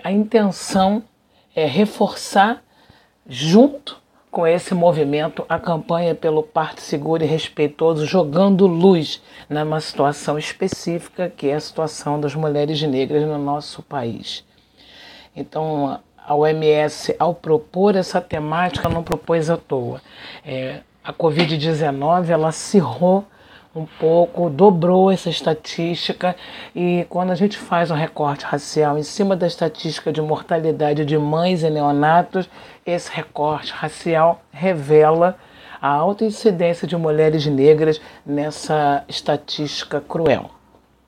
A intenção é reforçar, junto com esse movimento, a campanha pelo parto seguro e respeitoso, jogando luz numa situação específica, que é a situação das mulheres negras no nosso país. Então, a OMS, ao propor essa temática, não propôs à toa. A Covid-19, ela acirrou um pouco, dobrou essa estatística, e quando a gente faz um recorte racial em cima da estatística de mortalidade de mães e neonatos, esse recorte racial revela a alta incidência de mulheres negras nessa estatística cruel.